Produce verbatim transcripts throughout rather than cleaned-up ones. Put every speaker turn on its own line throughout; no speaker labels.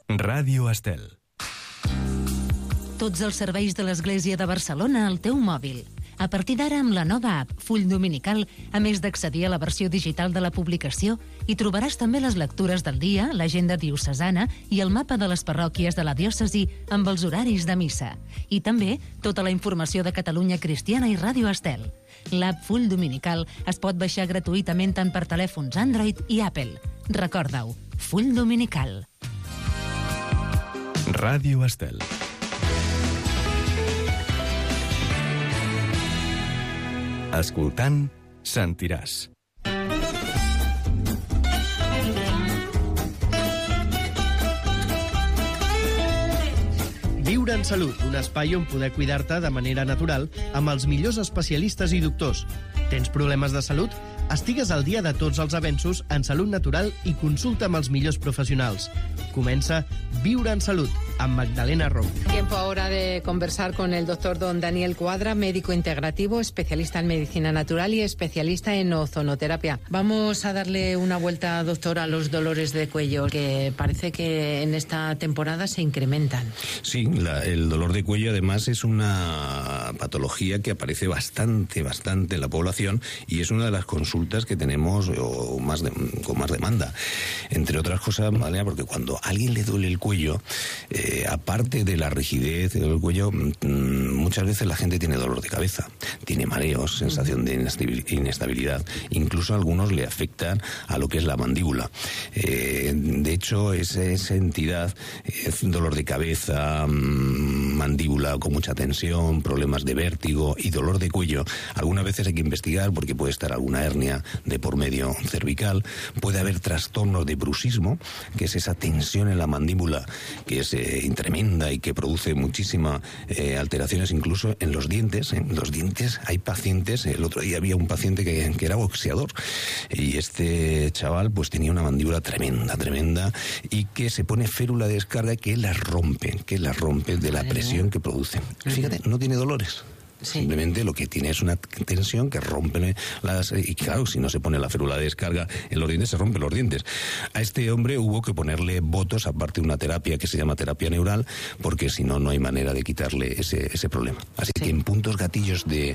Ràdio Estel.
Tots els serveis de l'Església de Barcelona al teu mòbil. A partir d'ara, amb la nova app Full Dominical, a més d'accedir a la versió digital de la publicació, hi trobaràs també les lectures del dia, l'agenda diocesana i el mapa de les parròquies de la diòcesi amb els horaris de missa. I també tota la informació de Catalunya Cristiana i Ràdio Estel. L'app Full Dominical es pot baixar gratuïtament tant per telèfons Android i Apple. Recorda-ho, Full Dominical.
Ràdio Estel. Escoltant, sentiràs.
Viure en Salut, un espai on poder cuidar-te de manera natural amb els millors especialistes i doctors. Tens problemes de salut? Estigues al dia de tots els avenços en salut natural i consulta amb els millors professionals. Comença Viure en Salut amb Magdalena Rom.
Tiempo ahora de conversar con el doctor don Daniel Cuadra, médico integrativo, especialista en medicina natural y especialista en ozonoterapia. Vamos a darle una vuelta, doctor, a los dolores de cuello, que parece que en esta temporada se incrementan.
Sí, la, el dolor de cuello además es una patología que aparece bastante, bastante en la población y es una de las consultas que tenemos o más de, con más demanda. Entre otras cosas, ¿vale? Porque cuando a alguien le duele el cuello, eh, aparte de la rigidez del cuello, mmm, muchas veces la gente tiene dolor de cabeza, tiene mareos, sensación de inestabilidad, incluso a algunos le afectan a lo que es la mandíbula. Eh, de hecho, esa, esa entidad, es dolor de cabeza, mmm, mandíbula con mucha tensión, problemas de vértigo y dolor de cuello. Algunas veces hay que investigar porque puede estar alguna hernia de por medio cervical, puede haber trastornos de bruxismo, que es esa tensión en la mandíbula que es eh, tremenda y que produce muchísimas eh, alteraciones incluso en los dientes. En los dientes hay pacientes, el otro día había un paciente que, que era boxeador y este chaval pues tenía una mandíbula tremenda, tremenda y que se pone férula de descarga que las rompe, que las rompe de la presión que produce. Fíjate, no tiene dolores. Sí. Simplemente lo que tiene es una tensión que rompe las... Y claro, si no se pone la férula de descarga en los dientes, se rompen los dientes. A este hombre hubo que ponerle botos, aparte de una terapia que se llama terapia neural, porque si no, no hay manera de quitarle ese, ese problema. Así sí. que en puntos gatillos de,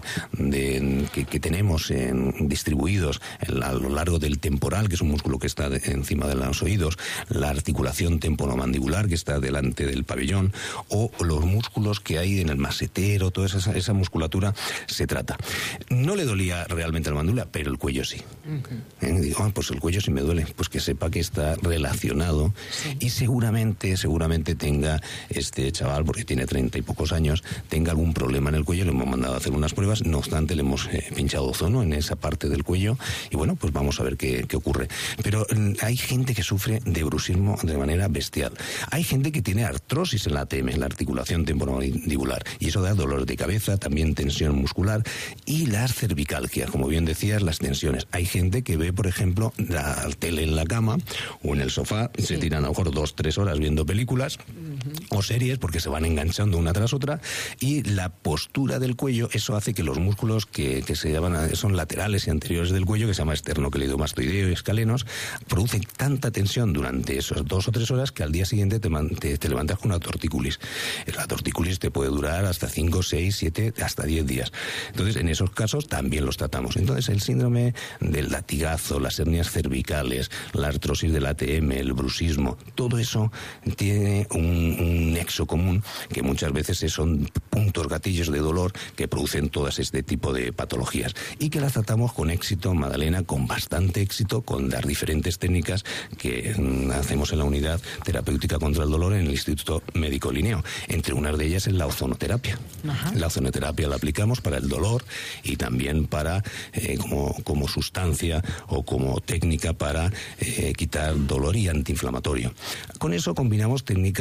de que, que tenemos en, distribuidos en, a lo largo del temporal, que es un músculo que está de, encima de los oídos, la articulación temporomandibular, que está delante del pabellón, o los músculos que hay en el masetero, toda esa, esa musculatura se trata. No le dolía realmente la mandíbula, pero el cuello sí. Uh-huh. ¿Eh? Digo, ah, pues el cuello sí me duele. Pues que sepa que está relacionado sí. y seguramente, seguramente tenga este chaval, porque tiene treinta y pocos años, tenga algún problema en el cuello. Le hemos mandado a hacer unas pruebas, no obstante le hemos eh, pinchado ozono en esa parte del cuello y bueno, pues vamos a ver qué, qué ocurre. Pero mm, hay gente que sufre de bruxismo de manera bestial. Hay gente que tiene artrosis en la A T M, en la articulación temporomandibular, y eso da dolor de cabeza, también tensión muscular y las cervicalgias, como bien decías, las tensiones. Hay gente que ve, por ejemplo, la tele en la cama o en el sofá, sí. se tiran a lo mejor dos, tres horas viendo películas uh-huh. o series porque se van enganchando una tras otra y la postura del cuello, eso hace que los músculos que, que se llaman, son laterales y anteriores del cuello, que se llama esternocleidomastoideo y escalenos, producen tanta tensión durante esas dos o tres horas que al día siguiente te, te, te levantas con una tortícolis. La tortícolis te puede durar hasta cinco, seis, siete, hasta diez días. Entonces, en esos casos también los tratamos. Entonces, el síndrome del latigazo, las hernias cervicales, la artrosis del A T M, el bruxismo, todo eso tiene un, un nexo común que muchas veces son puntos gatillos de dolor que producen todas este tipo de patologías y que las tratamos con éxito, Magdalena, con bastante éxito, con las diferentes técnicas que mm, hacemos en la unidad terapéutica contra el dolor en el Instituto Médico Linneo. Entre unas de ellas es la ozonoterapia. Ajá. La ozonoterapia la aplicamos para el dolor y también para eh, como, como sustancia o como técnica para eh, quitar dolor y antiinflamatorio. Con eso combinamos técnicas de masaje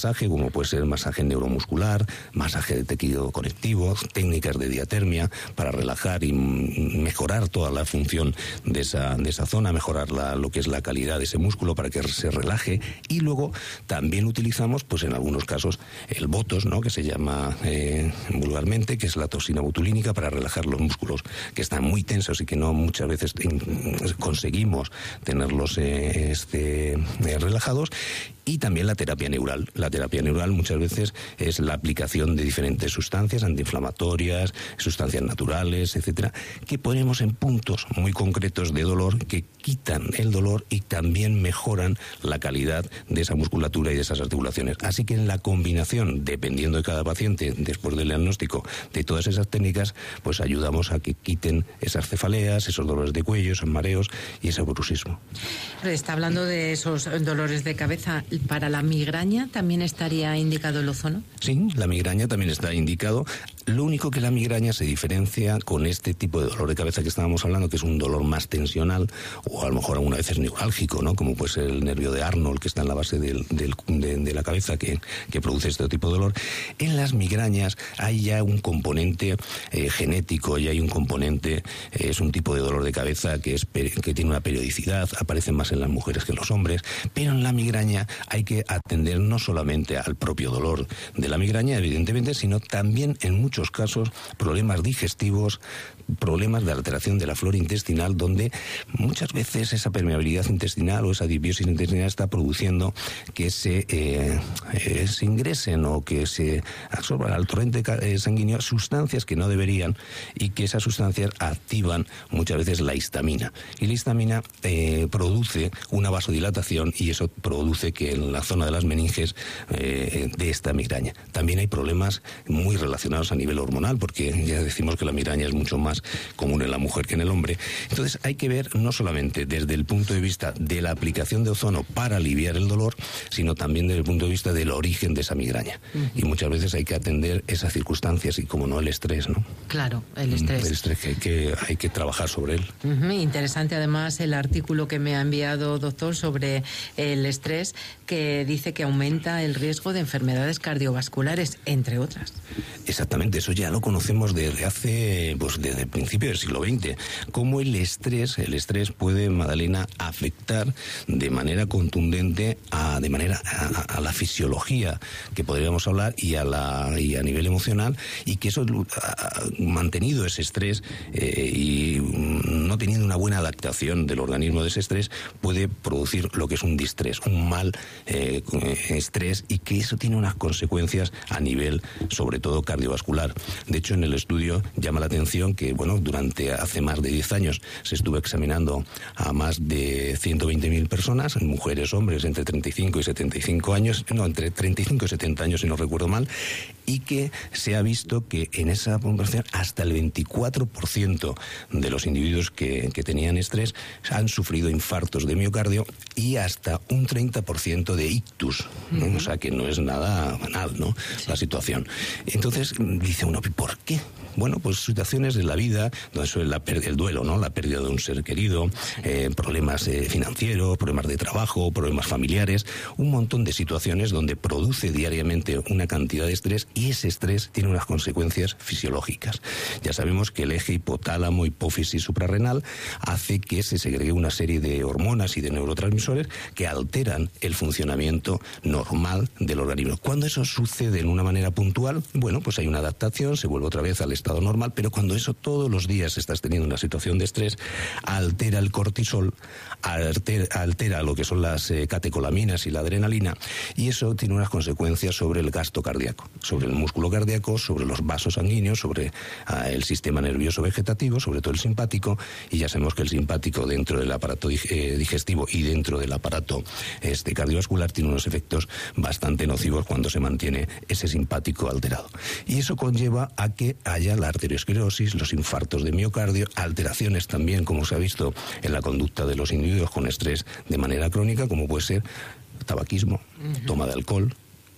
masaje, como puede ser masaje neuromuscular, masaje de tejido conectivo, técnicas de diatermia para relajar y mejorar toda la función de esa, de esa zona, mejorar la, lo que es la calidad de ese músculo para que se relaje. Y luego también utilizamos, pues en algunos casos, el botox, ¿no?, que se llama eh, vulgarmente, que es la toxina botulínica, para relajar los músculos que están muy tensos y que no muchas veces conseguimos tenerlos eh, este, eh, relajados. Y también la terapia neural. La terapia neural muchas veces es la aplicación de diferentes sustancias antiinflamatorias, sustancias naturales, etcétera, que ponemos en puntos muy concretos de dolor que quitan el dolor y también mejoran la calidad de esa musculatura y de esas articulaciones. Así que en la combinación, dependiendo de cada paciente, después del diagnóstico de todas esas técnicas, pues ayudamos a que quiten esas cefaleas, esos dolores de cuello, esos mareos y ese bruxismo.
Está hablando de esos dolores de cabeza. ¿Para la migraña también estaría indicado el ozono?
Sí, la migraña también está indicado. Lo único que la migraña se diferencia con este tipo de dolor de cabeza que estábamos hablando, que es un dolor más tensional, o a lo mejor alguna vez es neurálgico, ¿no?, como puede ser el nervio de Arnold, que está en la base del, del, de, de la cabeza, que, que produce este tipo de dolor. En las migrañas hay ya un componente eh, genético, y hay un componente, eh, es un tipo de dolor de cabeza que, es, que tiene una periodicidad, aparece más en las mujeres que en los hombres, pero en la migraña hay que atender no solamente al propio dolor de la migraña, evidentemente, sino también en muchos casos problemas digestivos, problemas de alteración de la flora intestinal, donde muchas veces esa permeabilidad intestinal o esa disbiosis intestinal está produciendo que se, eh, eh, se ingresen o que se absorban al torrente sanguíneo sustancias que no deberían, y que esas sustancias activan muchas veces la histamina. Y la histamina eh, produce una vasodilatación, y eso produce que en la zona de las meninges eh, de esta migraña. También hay problemas muy relacionados a nivel hormonal, porque ya decimos que la migraña es mucho más común en la mujer que en el hombre. Entonces hay que ver no solamente desde el punto de vista de la aplicación de ozono para aliviar el dolor, sino también desde el punto de vista del origen de esa migraña. Uh-huh. Y muchas veces hay que atender esas circunstancias, y como no, el estrés, ¿no?
Claro, el estrés.
El estrés que hay que, hay que trabajar sobre él.
Uh-huh. Interesante además el artículo que me ha enviado, doctor, sobre el estrés, que dice que aumenta el riesgo de enfermedades cardiovasculares, entre otras.
Exactamente, eso ya lo conocemos desde hace, pues desde el principio del siglo veinte, cómo el estrés, el estrés puede, Madalena, afectar de manera contundente a, de manera a, a la fisiología, que podríamos hablar, y a la y a nivel emocional, y que eso ha mantenido ese estrés eh, y no teniendo una buena adaptación del organismo de ese estrés, puede producir lo que es un distrés, un mal eh, estrés, y que eso tiene unas consecuencias a nivel, sobre todo, cardiovascular. De hecho, en el estudio llama la atención que, bueno, durante hace más de diez años se estuvo examinando a más de ciento veinte mil personas, mujeres, hombres, entre treinta y cinco y setenta y cinco años, no, entre treinta y cinco y setenta años, si no recuerdo mal, y que se ha visto que en esa población hasta el veinticuatro por ciento de los individuos que, que tenían estrés han sufrido infartos de miocardio, y hasta un treinta por ciento de ictus, ¿no? Uh-huh. O sea que no es nada banal, ¿no? Sí. La situación. Entonces dice uno, ¿por qué? Bueno, pues situaciones de la vida donde suele la per- el duelo, ¿no? La pérdida de un ser querido, eh, problemas eh, financieros, problemas de trabajo, problemas familiares, un montón de situaciones donde produce diariamente una cantidad de estrés, y ese estrés tiene unas consecuencias fisiológicas. Ya sabemos que el eje hipotálamo, hipófisis suprarrenal hace que se segregue una serie de hormonas y de neurotransmisores que alteran el funcionamiento normal del organismo. Cuando eso sucede en una manera puntual, bueno, pues hay una adaptación, se vuelve otra vez al estado normal, pero cuando eso todos los días estás teniendo una situación de estrés, altera el cortisol, altera, altera lo que son las eh, catecolaminas y la adrenalina, y eso tiene unas consecuencias sobre el gasto cardíaco, sobre el músculo cardíaco, sobre los vasos sanguíneos, sobre uh, el sistema nervioso vegetativo, sobre todo el simpático, y ya sabemos que el simpático dentro del aparato eh, digestivo y dentro del aparato este, cardiovascular tiene unos efectos bastante nocivos cuando se mantiene ese simpático alterado. Y eso conlleva a que haya la arteriosclerosis, los infartos de miocardio, alteraciones también, como se ha visto en la conducta de los individuos con estrés de manera crónica, como puede ser tabaquismo, uh-huh. toma de alcohol,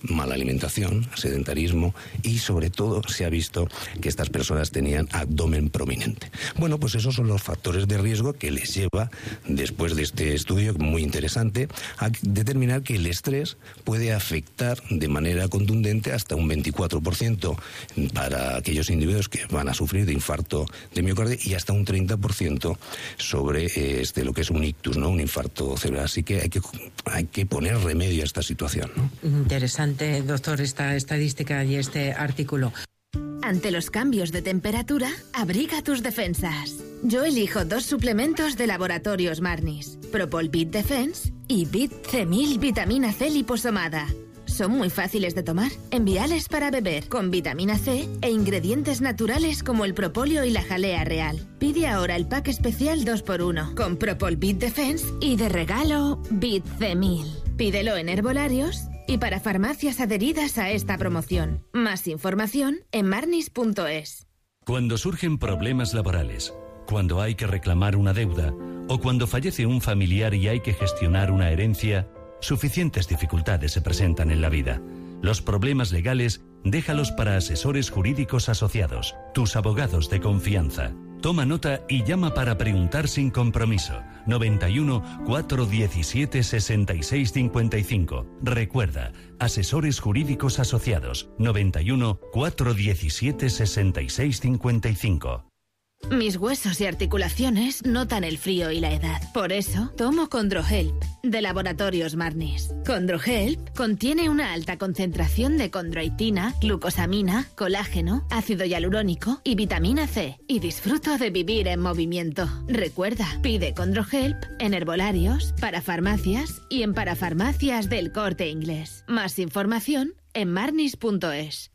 mala alimentación, sedentarismo y sobre todo se ha visto que estas personas tenían abdomen prominente. Bueno, pues esos son los factores de riesgo que les lleva, después de este estudio muy interesante, a determinar que el estrés puede afectar de manera contundente hasta un veinticuatro por ciento para aquellos individuos que van a sufrir de infarto de miocardio y hasta un treinta por ciento sobre este, lo que es un ictus, ¿no? Un infarto cerebral. Así que hay que, hay que poner remedio a esta situación, ¿no?
Interesante, doctor, esta estadística y este artículo.
Ante los cambios de temperatura, abriga tus defensas. Yo elijo dos suplementos de Laboratorios Marnis, Propol Bit Defense y Bit C mil Vitamina C liposomada. Son muy fáciles de tomar, enviales para beber, con vitamina C e ingredientes naturales como el propóleo y la jalea real. Pide ahora el pack especial dos por uno, con Propol Bit Defense y de regalo Bit C mil. Pídelo en herbolarios y para farmacias adheridas a esta promoción. Más información en marnis punto es.
Cuando surgen problemas laborales, cuando hay que reclamar una deuda o cuando fallece un familiar y hay que gestionar una herencia, suficientes dificultades se presentan en la vida. Los problemas legales, déjalos para Asesores Jurídicos Asociados, tus abogados de confianza. Toma nota y llama para preguntar sin compromiso. noventa y uno, cuatrocientos diecisiete, sesenta y seis cincuenta y cinco. Recuerda, Asesores Jurídicos Asociados. noventa y uno, cuatrocientos diecisiete, sesenta y seis cincuenta y cinco.
Mis huesos y articulaciones notan el frío y la edad. Por eso, tomo Condrohelp, de Laboratorios Marnis. Condrohelp contiene una alta concentración de condroitina, glucosamina, colágeno, ácido hialurónico y vitamina C. Y disfruto de vivir en movimiento. Recuerda, pide Condrohelp en herbolarios, para farmacias y en parafarmacias del Corte Inglés. Más información en marnis punto es.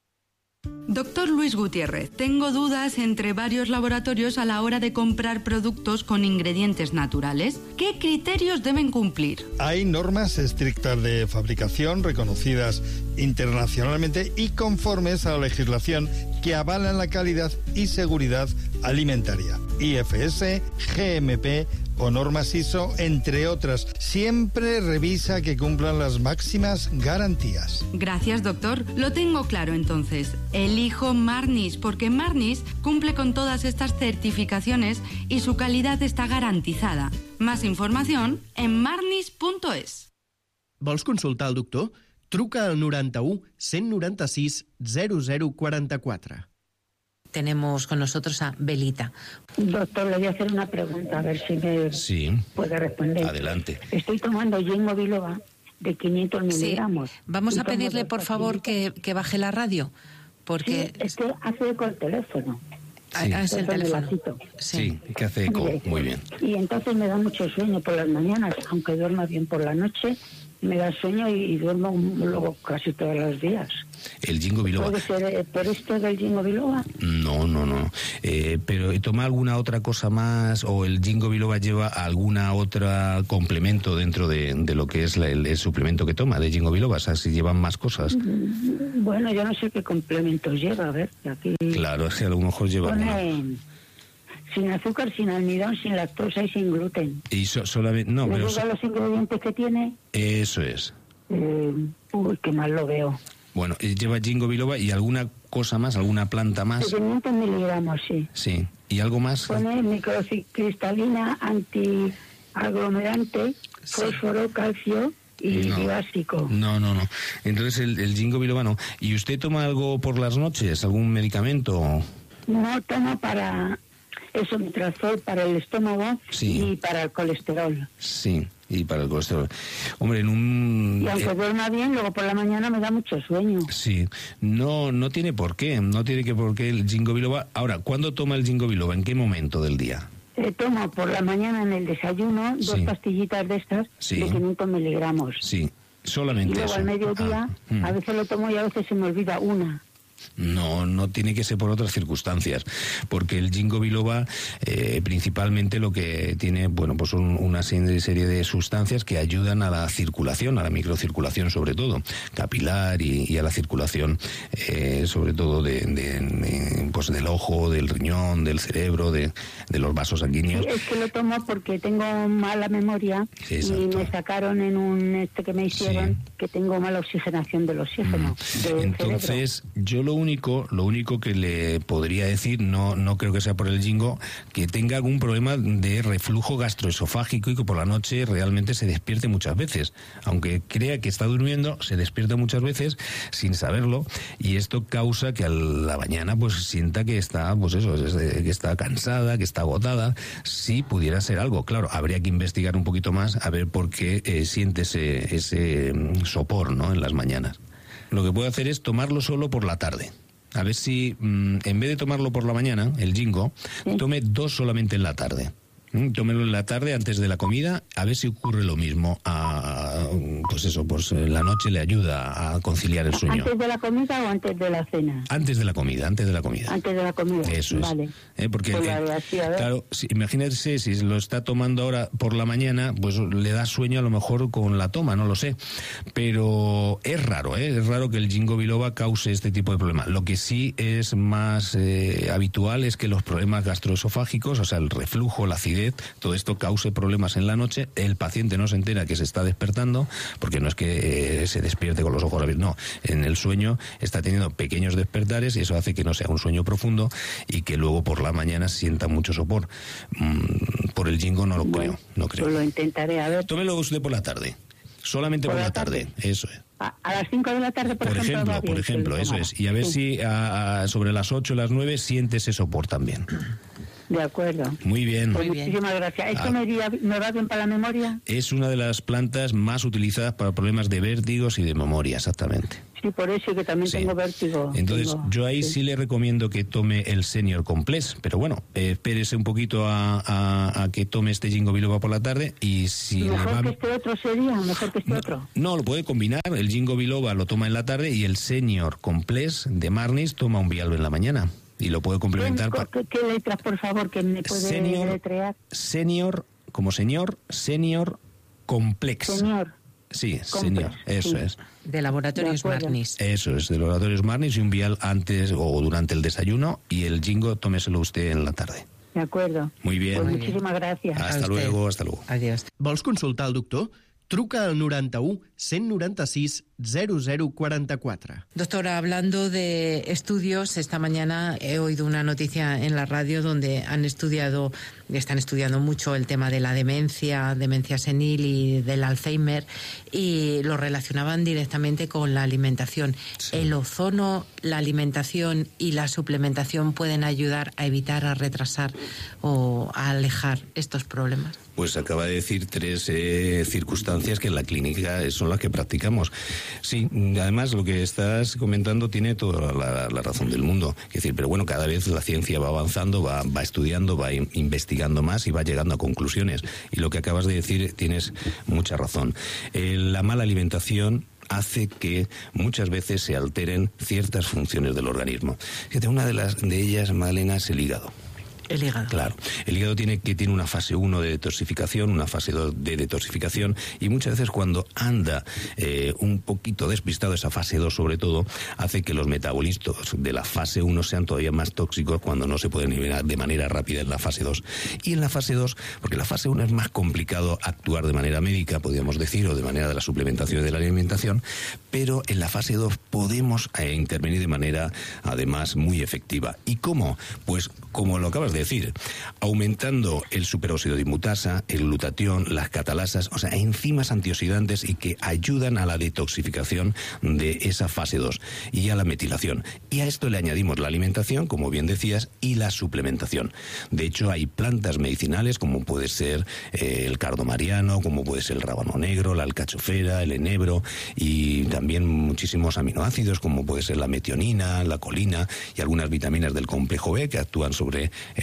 Doctor Luis Gutiérrez, tengo dudas entre varios laboratorios a la hora de comprar productos con ingredientes naturales. ¿Qué criterios deben cumplir?
Hay normas estrictas de fabricación reconocidas internacionalmente y conformes a la legislación que avalan la calidad y seguridad alimentaria. I F S, G M P o normas I S O, entre otras. Siempre revisa que cumplan las máximas garantías.
Gracias, doctor. Lo tengo claro entonces. Elijo Marnis porque Marnis cumple con todas estas certificaciones y su calidad está garantizada. Más información en marnis punto es.
Vols consultar al doctor? Truca al noranta-u, cent noranta-sis, zero zero quaranta-quatre.
Tenemos con nosotros a Belita.
Doctor, le voy a hacer una pregunta, a ver si me
sí.
puede responder.
Adelante.
Estoy tomando Ginkgo biloba de quinientos miligramos.
Sí. Vamos a pedirle, por favor, que, que baje la radio, porque...
Sí, es que hace eco el teléfono.
Sí.
Ah, es el teléfono.
Sí, sí, que hace eco.
Mire,
muy bien.
Y entonces me da mucho sueño por las mañanas, aunque duerma bien por la noche, me da sueño y, y duermo luego casi todos los días.
El Ginkgo biloba.
¿Puede ser eh, por esto del Ginkgo biloba?
No, no, no. Eh, pero ¿toma alguna otra cosa más o el Ginkgo biloba lleva alguna otra complemento dentro de, de lo que es la, el, el suplemento que toma de Ginkgo biloba? O sea, si llevan más cosas.
Bueno, yo no sé qué complementos lleva, a ver, aquí...
Claro, es que a lo mejor lleva...
Pone... Sin azúcar, sin almidón, sin lactosa y sin gluten.
Y so, solamente... No,
¿Me
pero...
diga los ingredientes que tiene?
Eso es.
Eh, uy, qué mal lo veo.
Bueno, lleva Ginkgo biloba y alguna cosa más, alguna planta más.
quinientos miligramos, sí.
Sí. ¿Y algo más?
Pone microcristalina, antiaglomerante, sí. Fósforo, calcio y
no,
básico.
No, no, no. Entonces el, el Ginkgo biloba no. ¿Y usted toma algo por las noches? ¿Algún medicamento?
No, tomo para... Eso, Mitrazol para el estómago, sí, y para el colesterol.
Sí, y para el colesterol. Hombre, en un...
Y aunque eh... duerma bien, luego por la mañana me da mucho sueño.
Sí, no no tiene por qué, no tiene que por qué el Ginkgo biloba. Ahora, ¿cuándo toma el Ginkgo biloba? ¿En qué momento del día?
Eh, tomo por la mañana en el desayuno sí. dos pastillitas de estas sí. de quinientos miligramos.
Sí, solamente
y luego
eso.
al mediodía, ah. a veces lo tomo y a veces se me olvida una.
No, no tiene que ser por otras circunstancias, porque el ginkgo biloba eh, principalmente lo que tiene, bueno, pues un, una serie de sustancias que ayudan a la circulación, a la microcirculación sobre todo, capilar y, y a la circulación eh, sobre todo de, de, de, pues del ojo, del riñón, del cerebro, de, de los vasos sanguíneos.
Sí, es que lo tomo porque tengo mala memoria
sí,
y me sacaron en un este que me hicieron sí. que tengo mala oxigenación del oxígeno. Mm. Del
Entonces,
cerebro.
yo lo único, lo único que le podría decir, no, no creo que sea por el ginkgo, que tenga algún problema de reflujo gastroesofágico y que por la noche realmente se despierte muchas veces. Aunque crea que está durmiendo, se despierta muchas veces sin saberlo, y esto causa que a la mañana pues sienta que está, pues eso, que está cansada, que está agotada. Si pudiera ser algo, claro, habría que investigar un poquito más a ver por qué eh, siente ese, ese sopor, ¿no?, en las mañanas. Lo que puede hacer es tomarlo solo por la tarde. A ver si, mmm, en vez de tomarlo por la mañana, el ginkgo, ¿sí?, tome dos solamente en la tarde. ¿Mm? Tómelo en la tarde antes de la comida, a ver si ocurre lo mismo. A, pues eso, pues la noche le ayuda a conciliar el sueño.
¿Antes de la comida o antes de la cena?
Antes de la comida, antes de la comida.
Antes de la comida.
Eso
vale.
es. ¿Eh? Porque,
pues
eh,
así, a ver.
claro, si, imagínese si lo está tomando ahora por la mañana, pues le da sueño a lo mejor con la toma, no lo sé. Pero es raro, ¿eh? Es raro que el ginkgo biloba cause este tipo de problema. Lo que sí es más eh, habitual es que los problemas gastroesofágicos, o sea, el reflujo, la acidez, todo esto cause problemas en la noche. El paciente no se entera que se está despertando, porque no es que eh, se despierte con los ojos abiertos, no, en el sueño está teniendo pequeños despertares y eso hace que no sea un sueño profundo y que luego por la mañana sienta mucho sopor. Mm, por el ginkgo no lo bueno, creo, no creo.
Pues lo intentaré, a ver.
Tómelo usted por la tarde, solamente por, por la, la tarde? tarde, eso es.
A, a las cinco de la tarde, por,
por
ejemplo.
ejemplo
va bien,
por ejemplo, eso es. Y a ver sí. si a, a, sobre las ocho o las nueve siente ese sopor también.
De acuerdo.
Muy bien.
Pues muchísimas gracias. ¿Esto
ah,
me, iría, me va bien para la memoria?
Es una de las plantas más utilizadas para problemas de vértigos y de memoria, exactamente.
Sí, por eso que también sí. tengo vértigo.
Entonces,
tengo,
yo ahí sí. sí le recomiendo que tome el Senior Complex, pero bueno, eh, espérese un poquito a, a, a que tome este ginkgo biloba por la tarde y si
mejor
le va...
que este otro sería, mejor que este
no,
otro.
No, lo puede combinar. El ginkgo biloba lo toma en la tarde y el Senior Complex de Marnis toma un vialo en la mañana. Y lo puede complementar...
¿Qué, ¿Qué, qué letras, por favor, que me puede
senior,
deletrear?
Senior, como señor, Senior Complex.
Señor.
Sí,
Complex,
señor, eso
sí.
es.
De Laboratorios de Marnis.
Eso es, de Laboratorios Marnis, y un vial antes o durante el desayuno, y el ginkgo tómeselo usted en la tarde.
De acuerdo.
Muy bien.
Pues
Muy
muchísimas
bien.
gracias.
Hasta luego, hasta luego.
Adiós.
Vols consultar al doctor? Truca al noranta-u, cent noranta-sis, zero zero quaranta-quatre.
Doctora, hablando de estudios, esta mañana he oído una noticia en la radio donde han estudiado, están estudiando mucho el tema de la demencia, demencia senil y del Alzheimer, y lo relacionaban directamente con la alimentación. Sí. ¿El ozono, la alimentación y la suplementación pueden ayudar a evitar, a retrasar o a alejar estos problemas?
Pues acaba de decir tres eh, circunstancias que en la clínica son las que practicamos. Sí, además lo que estás comentando tiene toda la, la razón del mundo. Es decir, pero bueno, cada vez la ciencia va avanzando, va, va estudiando, va in, investigando más y va llegando a conclusiones. Y lo que acabas de decir tienes mucha razón. Eh, la mala alimentación hace que muchas veces se alteren ciertas funciones del organismo. Fíjate, una de las de ellas, Malena, es el hígado.
El hígado.
Claro. El hígado tiene que tiene una fase uno de detoxificación, una fase dos de detoxificación, y muchas veces cuando anda eh, un poquito despistado, esa fase dos sobre todo, hace que los metabolitos de la fase uno sean todavía más tóxicos cuando no se pueden liberar de manera rápida en la fase dos. Y en la fase dos, porque la fase uno es más complicado actuar de manera médica, podríamos decir, o de manera de la suplementación y de la alimentación, pero en la fase dos podemos eh, intervenir de manera, además, muy efectiva. ¿Y cómo? Pues como lo acabas de decir, aumentando el superóxido dismutasa, el glutatión, las catalasas, o sea, enzimas antioxidantes y que ayudan a la detoxificación de esa fase dos y a la metilación. Y a esto le añadimos la alimentación, como bien decías, y la suplementación. De hecho, hay plantas medicinales como puede ser eh, el cardo mariano, como puede ser el rábano negro, la alcachofera, el enebro, y también muchísimos aminoácidos como puede ser la metionina, la colina y algunas vitaminas del complejo B que actúan sobre el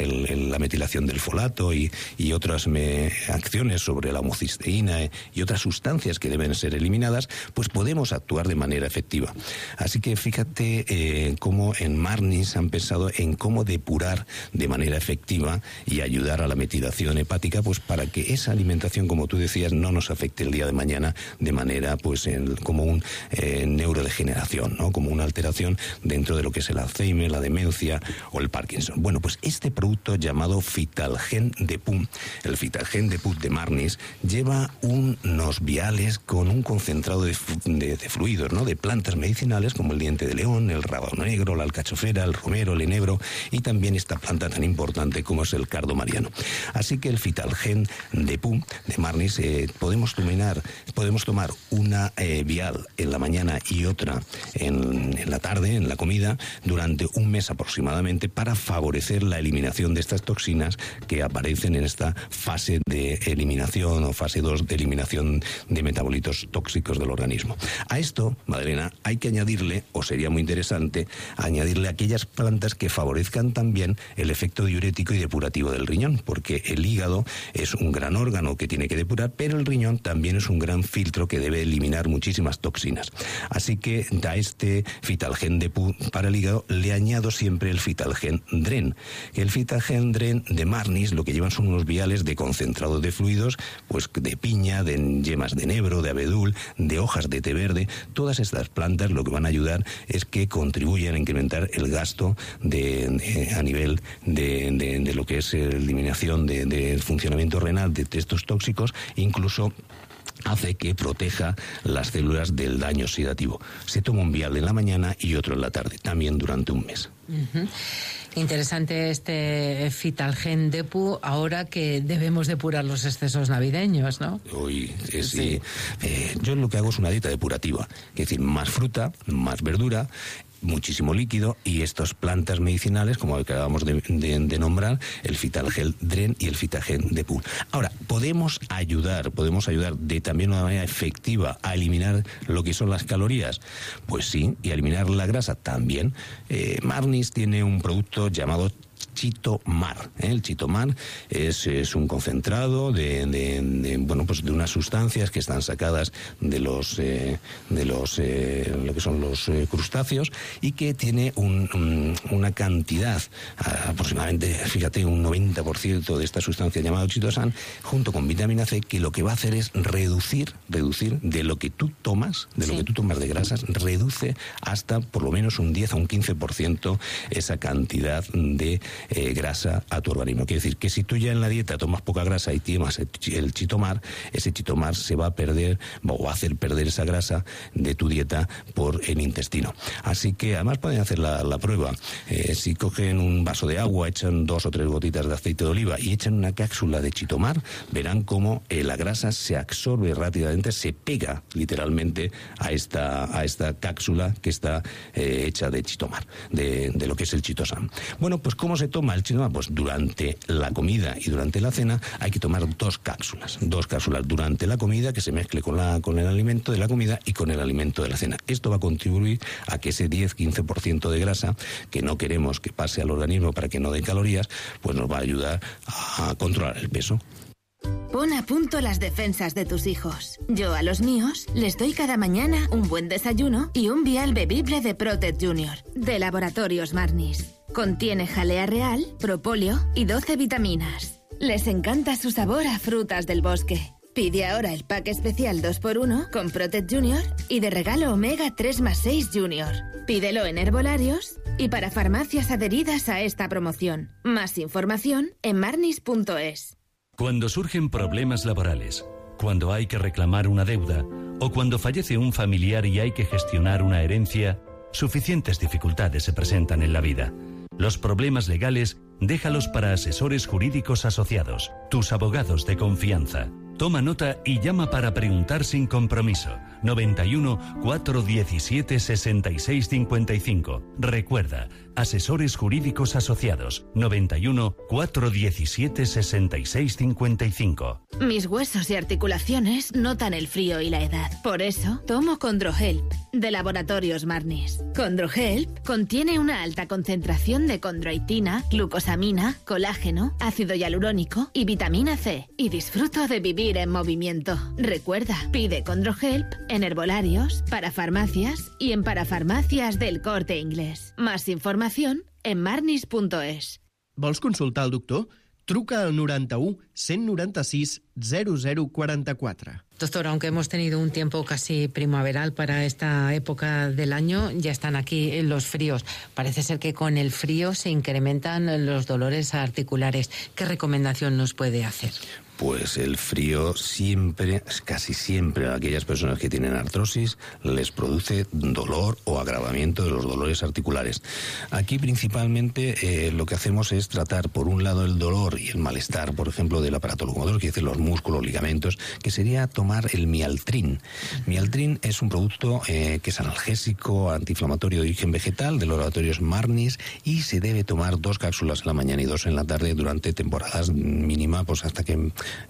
el, el, la metilación del folato y, y otras me, acciones sobre la homocisteína y otras sustancias que deben ser eliminadas, pues podemos actuar de manera efectiva. Así que fíjate eh, cómo en Marnis han pensado en cómo depurar de manera efectiva y ayudar a la metilación hepática, pues para que esa alimentación, como tú decías, no nos afecte el día de mañana de manera, pues, en, como un eh, neurodegeneración, ¿no? Como una alteración dentro de lo que es el Alzheimer, la demencia o el Parkinson. Bueno, pues este producto llamado Fitalgen Depum, el Fitalgen Depum de Marnis, lleva unos viales con un concentrado de, de, de fluidos, ¿no? De plantas medicinales como el diente de león, el rábano negro, la alcachofera, el romero, el enebro y también esta planta tan importante como es el cardo mariano. Así que el Fitalgen Depum de Marnis eh, podemos tomar, podemos tomar una eh, vial en la mañana y otra en, en la tarde, en la comida, durante un mes aproximadamente, para favorecer la eliminación de estas toxinas que aparecen en esta fase de eliminación o fase dos de eliminación de metabolitos tóxicos del organismo. A esto, Madalena, hay que añadirle, o sería muy interesante, añadirle aquellas plantas que favorezcan también el efecto diurético y depurativo del riñón, porque el hígado es un gran órgano que tiene que depurar, pero el riñón también es un gran filtro que debe eliminar muchísimas toxinas. Así que a este Fitalgen Depum para el hígado le añado siempre el Fitalgen Dren. El Fitalgen Dren de Marnis lo que llevan son unos viales de concentrado de fluidos, pues de piña, de yemas de enebro, de abedul, de hojas de té verde. Todas estas plantas lo que van a ayudar es que contribuyan a incrementar el gasto de, de, a nivel de, de, de lo que es la eliminación del de funcionamiento renal de estos tóxicos, incluso hace que proteja las células del daño oxidativo. Se toma un vial en la mañana y otro en la tarde, también durante un mes.
Uh-huh. Interesante este Fitalgen Depum, ahora que debemos depurar los excesos navideños, ¿no?
Uy, sí, sí. Eh, yo lo que hago es una dieta depurativa, es decir, más fruta, más verdura, muchísimo líquido y estas plantas medicinales, como acabamos de, de, de nombrar, el Fitalgen Dren y el Fitalgen Depum. Ahora, ¿podemos ayudar, podemos ayudar de también una manera efectiva a eliminar lo que son las calorías? Pues sí, y a eliminar la grasa también. Eh, Marnis tiene un producto llamado Chitomar. ¿eh? El Chitomar es, es un concentrado de, de, de bueno pues de unas sustancias que están sacadas de los eh, de los eh, lo que son los eh, crustáceos y que tiene un, un, una cantidad aproximadamente, fíjate, un noventa por ciento de esta sustancia llamada chitosan junto con vitamina C, que lo que va a hacer es reducir reducir de lo que tú tomas, de sí. lo que tú tomas de grasas, reduce hasta por lo menos un diez a un quince por ciento esa cantidad de Eh, grasa a tu organismo. Quiere decir que si tú ya en la dieta tomas poca grasa y tomas el, el Chitomar, ese Chitomar se va a perder o va a hacer perder esa grasa de tu dieta por el intestino. Así que además pueden hacer la, la prueba. Eh, si cogen un vaso de agua, echan dos o tres gotitas de aceite de oliva y echan una cápsula de Chitomar, verán cómo eh, la grasa se absorbe rápidamente, se pega literalmente a esta, a esta cápsula que está eh, hecha de Chitomar, de, de lo que es el chitosan. Bueno, pues ¿cómo se toma el Chitomar? Pues durante la comida y durante la cena hay que tomar dos cápsulas. Dos cápsulas durante la comida, que se mezcle con, la, con el alimento de la comida y con el alimento de la cena. Esto va a contribuir a que ese diez a quince por ciento de grasa que no queremos que pase al organismo para que no dé calorías, pues nos va a ayudar a controlar el peso.
Pon a punto las defensas de tus hijos. Yo a los míos les doy cada mañana un buen desayuno y un vial bebible de Protect Junior, de Laboratorios Marnis. Contiene jalea real, propóleo y doce vitaminas. Les encanta su sabor a frutas del bosque. Pide ahora el pack especial dos por uno con Protect Junior y de regalo Omega tres más seis Junior. Pídelo en herbolarios y para farmacias adheridas a esta promoción. Más información en marnis punto es.
Cuando surgen problemas laborales, cuando hay que reclamar una deuda o cuando fallece un familiar y hay que gestionar una herencia, suficientes dificultades se presentan en la vida. Los problemas legales, déjalos para asesores jurídicos asociados, tus abogados de confianza. Toma nota y llama para preguntar sin compromiso. noventa y uno, cuatrocientos diecisiete, sesenta y seis cincuenta y cinco. Recuerda, Asesores Jurídicos Asociados. noventa y uno, cuatrocientos diecisiete, sesenta y seis cincuenta y cinco.
Mis huesos y articulaciones notan el frío y la edad. Por eso, tomo Condrohelp, de Laboratorios Marnis. Condrohelp contiene una alta concentración de condroitina, glucosamina, colágeno, ácido hialurónico y vitamina C. Y disfruto de vivir en movimiento. Recuerda, pide Condrohelp en herbolarios, parafarmacias y en parafarmacias del Corte Inglés. Más información en marnis punto es.
Vols consultar al doctor? Truca al noranta-u, cent noranta-sis, zero zero quaranta-quatre.
Doctor, aunque hemos tenido un tiempo casi primaveral para esta época del año, ya están aquí los fríos. Parece ser que con el frío se incrementan los dolores articulares. ¿Qué recomendación nos puede hacer?
Pues el frío siempre, casi siempre a aquellas personas que tienen artrosis les produce dolor o agravamiento de los dolores articulares. Aquí principalmente eh, lo que hacemos es tratar por un lado el dolor y el malestar, por ejemplo, del aparato locomotor, que dice los músculos, ligamentos, que sería tomar el Mialtrin. Mialtrin es un producto eh, que es analgésico, antiinflamatorio de origen vegetal, de los laboratorios Marnis, y se debe tomar dos cápsulas en la mañana y dos en la tarde durante temporadas mínima, pues hasta que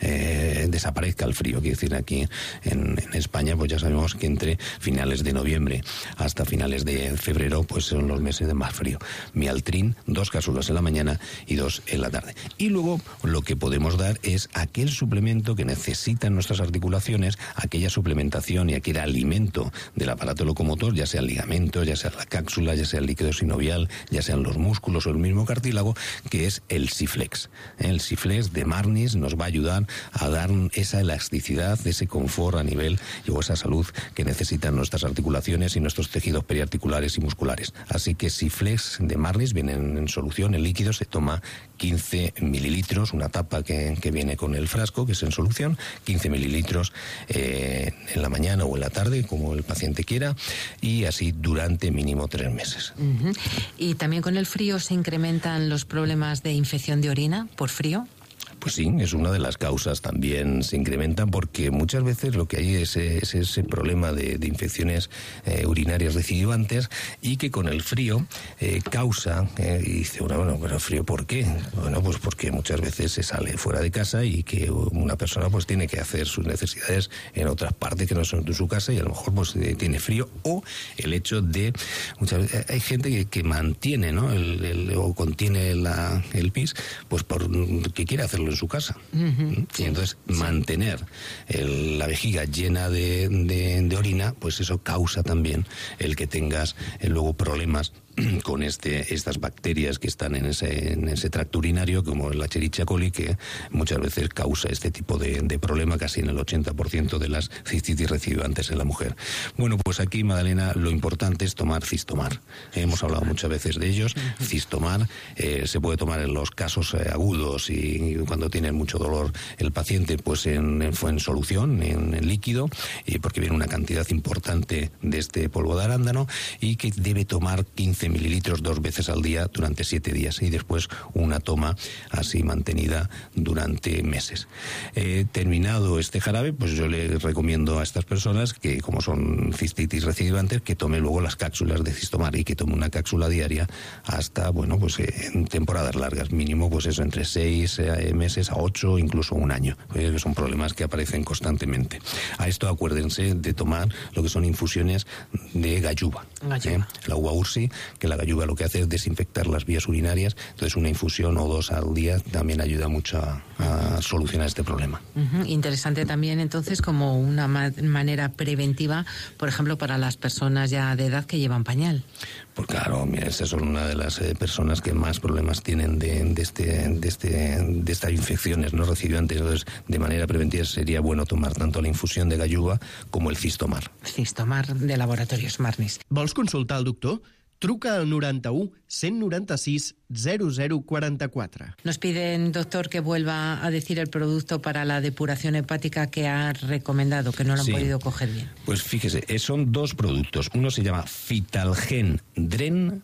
Eh, desaparezca el frío. Quiero decir, aquí en, en España pues ya sabemos que entre finales de noviembre hasta finales de febrero pues son los meses de más frío. Mialtrin, dos cápsulas en la mañana y dos en la tarde. Y luego lo que podemos dar es aquel suplemento que necesitan nuestras articulaciones, aquella suplementación y aquel alimento del aparato locomotor, ya sea el ligamento, ya sea la cápsula, ya sea el líquido sinovial, ya sean los músculos o el mismo cartílago, que es el Siflex. El Siflex de Marnis nos va a ayudar a dar esa elasticidad, ese confort a nivel o esa salud que necesitan nuestras articulaciones y nuestros tejidos periarticulares y musculares. Así que Siflex de Marnis viene en, en solución, en líquido, se toma quince mililitros, una tapa que, que viene con el frasco, que es en solución, quince mililitros eh, en la mañana o en la tarde, como el paciente quiera, y así durante mínimo tres meses.
Uh-huh. ¿Y también con el frío se incrementan los problemas de infección de orina por frío?
Pues sí, es una de las causas. También se incrementan porque muchas veces lo que hay es, es ese problema de, de infecciones eh, urinarias recidivantes y que con el frío eh, causa, eh, y dice uno, bueno, pero frío ¿por qué? Bueno, pues porque muchas veces se sale fuera de casa y que una persona pues tiene que hacer sus necesidades en otras partes que no son de su casa y a lo mejor pues eh, tiene frío, o el hecho de, muchas veces hay gente que, que mantiene, ¿no? El, el, o contiene la, el pis, pues por que quiere hacerlo en su casa. Uh-huh. Y entonces sí. mantener el, la vejiga llena de, de, de orina, pues eso causa también el que tengas eh, luego problemas con este estas bacterias que están en ese en ese tracto urinario, como la Escherichia coli, que muchas veces causa este tipo de, de problema, casi en el ochenta por ciento de las cistitis recidivantes en la mujer. Bueno, pues aquí, Madalena, lo importante es tomar Cistomar. Hemos hablado muchas veces de ellos. Cistomar eh, se puede tomar en los casos eh, agudos y, y cuando tiene mucho dolor el paciente, pues en, en, en solución, en, en líquido, y porque viene una cantidad importante de este polvo de arándano, y que debe tomar quince mililitros dos veces al día durante siete días y después una toma así mantenida durante meses. Eh, terminado este jarabe, pues yo le recomiendo a estas personas que, como son cistitis recidivantes, que tome luego las cápsulas de Cistomar y que tome una cápsula diaria hasta, bueno, pues eh, en temporadas largas, mínimo pues eso, entre seis eh, meses a ocho, incluso un año, eh, que son problemas que aparecen constantemente. A esto acuérdense de tomar lo que son infusiones de galluva. Eh, la uva ursi, que la galluva lo que hace es desinfectar las vías urinarias, entonces una infusión o dos al día también ayuda mucho a, a solucionar este problema.
Uh-huh. Interesante también entonces como una ma- manera preventiva, por ejemplo, para las personas ya de edad que llevan pañal.
Pues claro, mira, esas son una de las eh, personas que más problemas tienen de, de, este, de, este, de estas infecciones no recidivantes. Entonces, de manera preventiva sería bueno tomar tanto la infusión de galluva como el Cistomar.
Cistomar de Laboratorios Marnis.
Vols consultar al doctor? Truca al noranta-u, cent noranta-sis, zero zero quaranta-quatre.
Nos piden, doctor, que vuelva a decir el producto para la depuración hepática que ha recomendado, que no lo han sí. podido coger bien.
Pues fíjese, son dos productos. Uno se llama Fitalgen Dren,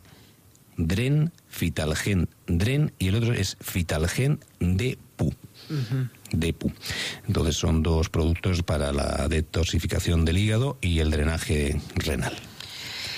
Dren, Fitalgen Dren, y el otro es Fitalgen Depu. Uh-huh. Depu. Entonces son dos productos para la detoxificación del hígado y el drenaje renal.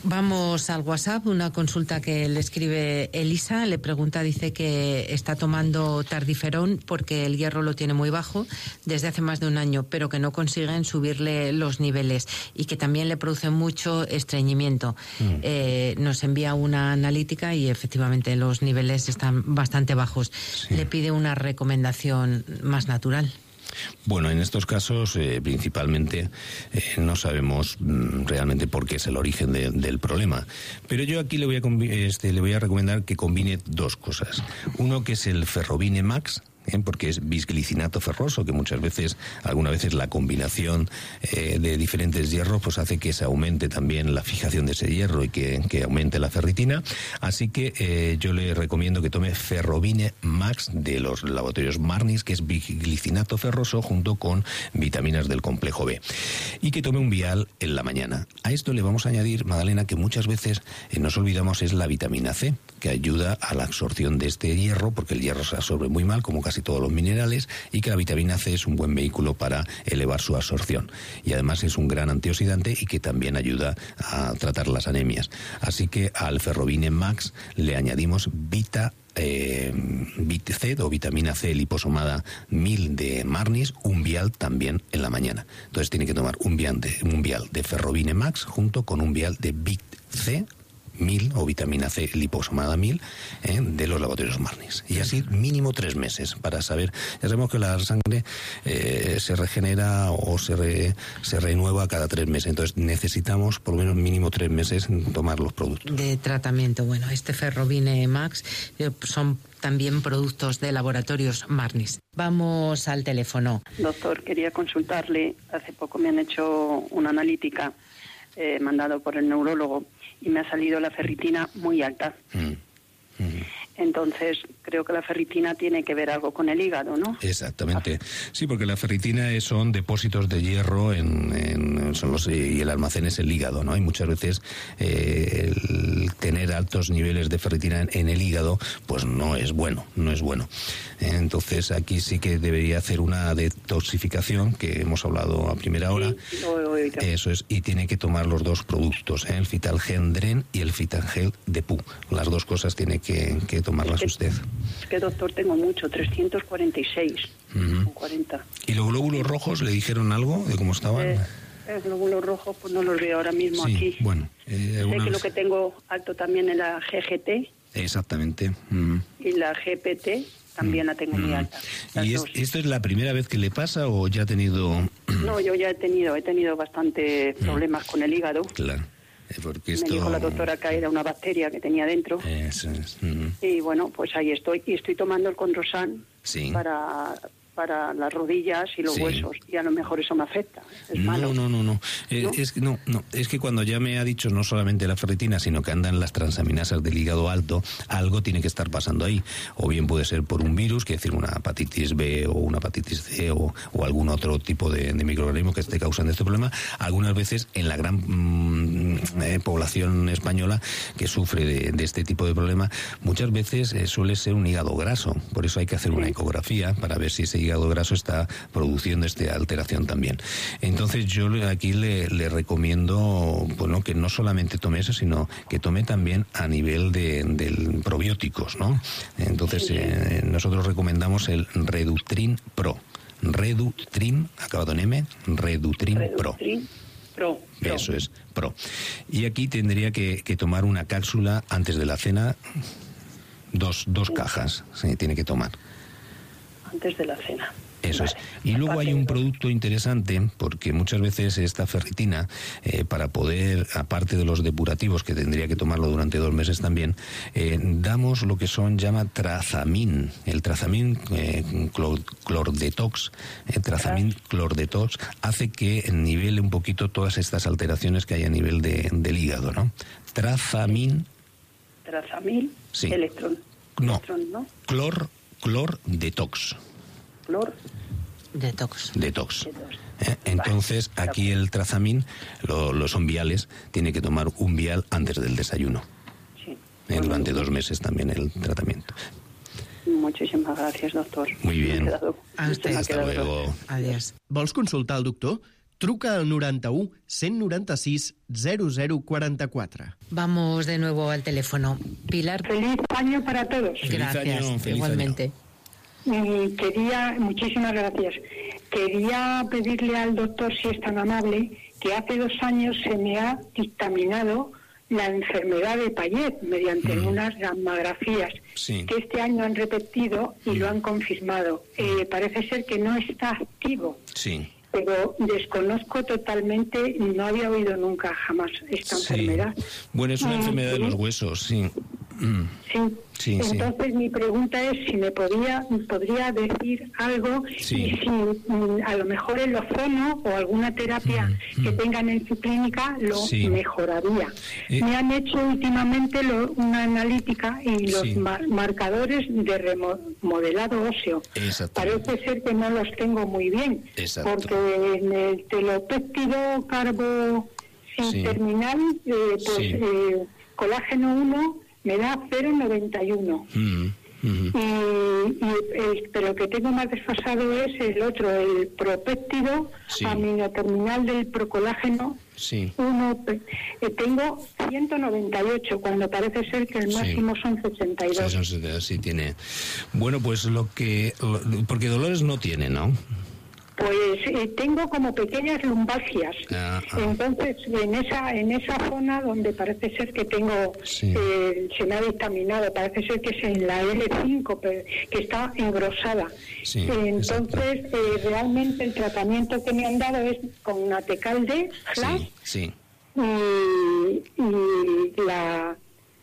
Vamos al WhatsApp, una consulta que le escribe Elisa, le pregunta, dice que está tomando Tardiferón porque el hierro lo tiene muy bajo desde hace más de un año, pero que no consiguen subirle los niveles y que también le produce mucho estreñimiento. Mm. Eh, nos envía una analítica y efectivamente los niveles están bastante bajos. Sí. Le pide una recomendación más natural.
Bueno, en estos casos eh, principalmente eh, no sabemos mm, realmente por qué es el origen de, del problema, pero yo aquí le voy a este, le voy a recomendar que combine dos cosas. Uno, que es el Ferrovine Max, ¿eh? porque es bisglicinato ferroso, que muchas veces, algunas veces la combinación eh, de diferentes hierros pues hace que se aumente también la fijación de ese hierro y que, que aumente la ferritina. Así que eh, yo le recomiendo que tome Ferrovine Max de los laboratorios Marnis, que es bisglicinato ferroso junto con vitaminas del complejo B, y que tome un vial en la mañana. A esto le vamos a añadir, Magdalena, que muchas veces eh, nos olvidamos, es la vitamina C, que ayuda a la absorción de este hierro, porque el hierro se absorbe muy mal, como casi todos los minerales, y que la vitamina C es un buen vehículo para elevar su absorción. Y además es un gran antioxidante y que también ayuda a tratar las anemias. Así que al Ferrovine Max le añadimos Vita Eh, Vit C o vitamina C liposomada mil de Marnis, un vial también en la mañana. Entonces tiene que tomar un vial de, un vial de Ferrovine Max junto con un vial de Vit C mil o vitamina C liposomada mil eh, de los laboratorios Marnis. Y así mínimo tres meses para saber. Ya sabemos que la sangre eh, se regenera o se, re, se renueva cada tres meses. Entonces necesitamos por lo menos mínimo tres meses tomar los productos.
De tratamiento. Bueno, este Ferrovine Max eh, son también productos de laboratorios Marnis. Vamos al teléfono.
Doctor, quería consultarle. Hace poco me han hecho una analítica eh, mandado por el neurólogo y me ha salido la ferritina muy alta. Mm. Mm. Entonces, creo que la ferritina tiene que ver algo con el hígado, ¿no?
Exactamente. Sí, porque la ferritina es, son depósitos de hierro en, en son los, y el almacén es el hígado, ¿no? Y muchas veces eh, el tener altos niveles de ferritina en, en el hígado, pues no es bueno, no es bueno. Entonces, aquí sí que debería hacer una detoxificación, que hemos hablado a primera hora.
Sí, lo he oído.
Eso es, y tiene que tomar los dos productos, ¿eh? El Fitalgendren y el Fitangel de P U. Las dos cosas tiene que, que tomarlas
es que,
usted.
Es que, doctor, tengo mucho, trescientos cuarenta y seis. Uh-huh. cuarenta.
¿Y los glóbulos rojos le dijeron algo de cómo estaban?
Eh, los glóbulos rojos, pues no los veo ahora mismo
sí,
aquí.
Bueno, eh,
sé que lo que tengo alto también es la G G T.
Exactamente. Uh-huh.
Y la G P T también uh-huh. la tengo muy alta.
¿Y es, esto es la primera vez que le pasa o ya ha tenido...?
No, yo ya he tenido, he tenido bastante problemas uh-huh. con el hígado.
Claro. Porque esto...
Me dijo la doctora que era una bacteria que tenía dentro.
Eso es. Uh-huh.
Y bueno, pues ahí estoy. Y estoy tomando el Condrosan
sí.
para, para las rodillas y los sí. huesos. Y a lo mejor eso me afecta. Es
no,
malo.
no, no, no. Eh,
¿No?
Es, no, no. Es que cuando ya me ha dicho no solamente la ferritina, sino que andan las transaminasas del hígado alto, algo tiene que estar pasando ahí. O bien puede ser por un virus, que es decir, una hepatitis B o una hepatitis C o, o algún otro tipo de, de microorganismo que esté causando este problema. Algunas veces en la gran mmm, eh, población española que sufre de, de este tipo de problema, muchas veces eh, suele ser un hígado graso. Por eso hay que hacer una ecografía para ver si ese hígado graso está produciendo esta alteración también. Entonces yo aquí le, le recomiendo bueno, que no solamente tome eso, sino que tome también a nivel de, de probióticos, ¿no? Entonces eh, nosotros recomendamos el Redutrin Pro. Redutrin, acabado en M, Redutrin,
Redutrin Pro.
Pro. Eso es, Pro. Y aquí tendría que, que tomar una cápsula antes de la cena, dos, dos cajas, sí, tiene que tomar.
Antes de la cena.
Eso
vale.
es. Y luego hay un producto interesante, porque muchas veces esta ferritina, eh, para poder, aparte de los depurativos, que tendría que tomarlo durante dos meses también, eh, damos lo que son, llama Trazamín. El Trazamín eh, clor, Clordetox, el Trazamín Clordetox, hace que nivele un poquito todas estas alteraciones que hay a nivel de, del hígado, ¿no? Trazamín.
Trazamil.
Sí.
Electrón.
No.
Electrón, ¿no?
Clor, Clor Detox.
Clor
Detox.
Detox. Eh, entonces, vale. Aquí el Trazamín, lo, los son viales, tiene que tomar un vial antes del desayuno.
Sí.
Eh, durante dos meses también el tratamiento.
Muchísimas gracias, doctor.
Muy bien.
A usted.
Hasta luego.
Adiós.
Vols consultar al doctor? Truca al noranta-u, cent noranta-sis, zero zero quaranta-quatre.
Vamos de nuevo al teléfono. Pilar.
Feliz año para todos.
Gracias,
año, feliz
igualmente.
Y quería, muchísimas gracias. Quería pedirle al doctor, si es tan amable, que hace dos años se me ha dictaminado la enfermedad de Payet mediante mm. unas gammagrafías
sí.
que este año han repetido y mm. lo han confirmado. Eh, parece ser que no está activo.
Sí.
Pero desconozco totalmente, no había oído nunca jamás esta
sí.
enfermedad.
Bueno, es una
mm,
enfermedad de los huesos, sí. Mm.
Sí.
Sí,
Entonces
sí.
mi pregunta es si me podría, podría decir algo
sí.
y si mm, a lo mejor el ozono o alguna terapia mm, que mm. tengan en su clínica lo sí. mejoraría. Eh. Me han hecho últimamente lo, una analítica y los
sí.
mar, marcadores de remodelado óseo. Parece ser que no los tengo muy bien.
Exacto.
Porque en el telopéptido carbo sin sí. terminal, eh, pues
sí.
eh, colágeno uno me da cero coma noventa y uno. Mm, mm. Y, y el, pero lo que tengo más desfasado es el otro, el propéptido sí. aminoterminal del procolágeno.
Sí.
Uno, eh, tengo ciento noventa y ocho, cuando parece ser que el máximo sí. son sesenta y dos.
Sí, sí, tiene. Bueno, pues lo que... Porque dolores no tiene, ¿no?
Pues eh, tengo como pequeñas lumbalgias. Ah, ah. Entonces, en esa en esa zona donde parece ser que tengo, sí. eh, se me ha dictaminado, parece ser que es en la L cinco, que está engrosada.
Sí,
eh, entonces, eh, realmente el tratamiento que me han dado es con Natecal D, Flash,
sí, sí.
y, y la,